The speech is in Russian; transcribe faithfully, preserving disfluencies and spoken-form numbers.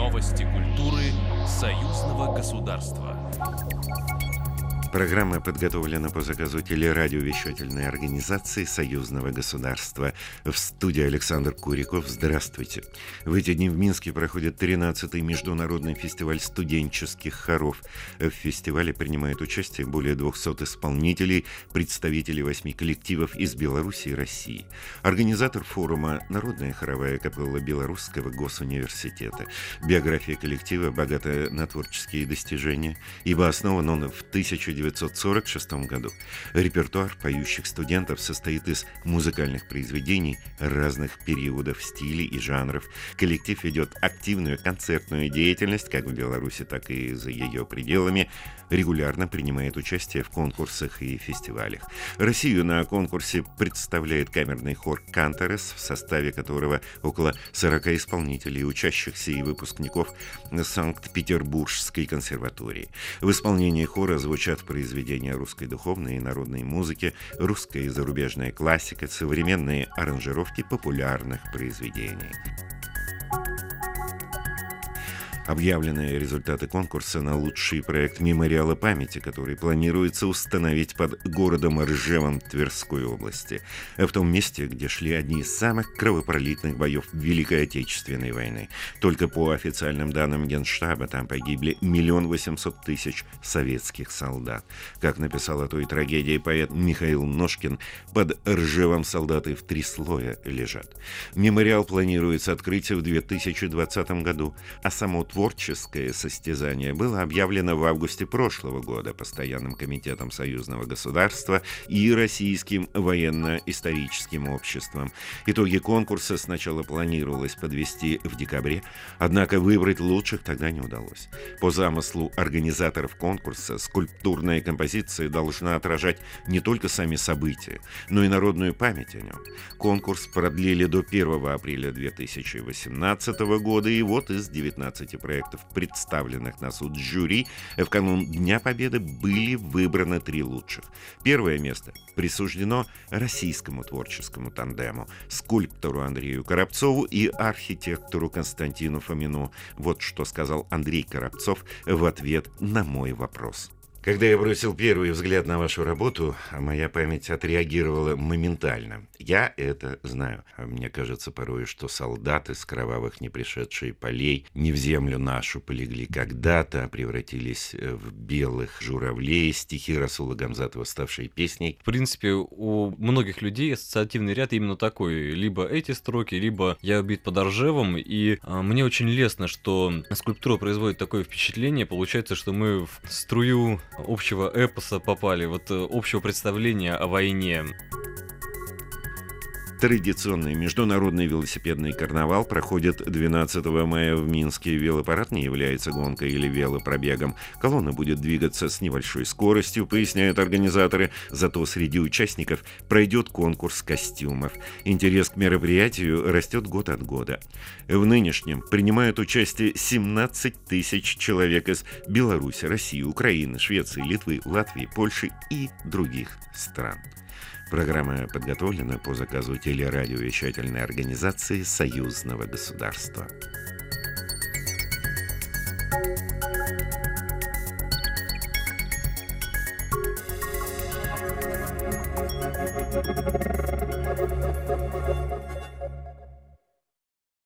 Новости культуры союзного государства. Программа подготовлена по заказу телерадиовещательной организации Союзного государства. В студии Александр Куриков. Здравствуйте. В эти дни в Минске проходит тринадцатый международный фестиваль студенческих хоров. В фестивале принимают участие более двухсот исполнителей, представителей восьми коллективов из Беларуси и России. Организатор форума — Народная хоровая капелла Белорусского госуниверситета. Биография коллектива богата на творческие достижения, ибо основан он в тысяча девятьсот сорок шестом году. Репертуар поющих студентов состоит из музыкальных произведений разных периодов, стилей и жанров. Коллектив ведет активную концертную деятельность как в Беларуси, так и за ее пределами. Регулярно принимает участие в конкурсах и фестивалях. Россию на конкурсе представляет камерный хор «Канторес», в составе которого около сорока исполнителей, учащихся и выпускников Санкт-Петербургской консерватории. В исполнении хора звучат произведения русской духовной и народной музыки, русская и зарубежная классика, современные аранжировки популярных произведений. Объявлены результаты конкурса на лучший проект мемориала памяти, который планируется установить под городом Ржевом Тверской области, в том месте, где шли одни из самых кровопролитных боев Великой Отечественной войны. Только по официальным данным Генштаба там погибли миллион восемьсот тысяч советских солдат. Как написал о той трагедии поэт Михаил Ножкин, под Ржевом солдаты в три слоя лежат. Мемориал планируется открыть в две тысячи двадцатом году, а само творческое состязание было объявлено в августе прошлого года Постоянным комитетом Союзного государства и Российским военно-историческим обществом. Итоги конкурса сначала планировалось подвести в декабре, однако выбрать лучших тогда не удалось. По замыслу организаторов конкурса скульптурная композиция должна отражать не только сами события, но и народную память о нем. Конкурс продлили до первого апреля две тысячи восемнадцатого года, и вот из девятнадцати проектов, представленных на суд жюри, в канун Дня Победы были выбраны три лучших. Первое место присуждено российскому творческому тандему, скульптору Андрею Коробцову и архитектору Константину Фомину. Вот что сказал Андрей Коробцов в ответ на мой вопрос. Когда я бросил первый взгляд на вашу работу, моя память отреагировала моментально. Я это знаю. Мне кажется порой, что солдаты с кровавых не пришедшие полей не в землю нашу полегли когда-то, а превратились в белых журавлей, стихи Расула Гамзатова, ставшие песней. В принципе, у многих людей ассоциативный ряд именно такой. Либо эти строки, либо «Я убит под Ржевом». И а, мне очень лестно, что скульптура производит такое впечатление. Получается, что мы в струю общего эпоса попали, вот общего представления о войне. Традиционный международный велосипедный карнавал проходит двенадцатого мая в Минске. Велопарад не является гонкой или велопробегом. Колонна будет двигаться с небольшой скоростью, поясняют организаторы. Зато среди участников пройдет конкурс костюмов. Интерес к мероприятию растет год от года. В нынешнем принимают участие семнадцать тысяч человек из Беларуси, России, Украины, Швеции, Литвы, Латвии, Польши и других стран. Программа подготовлена по заказу телерадиовещательной организации Союзного государства.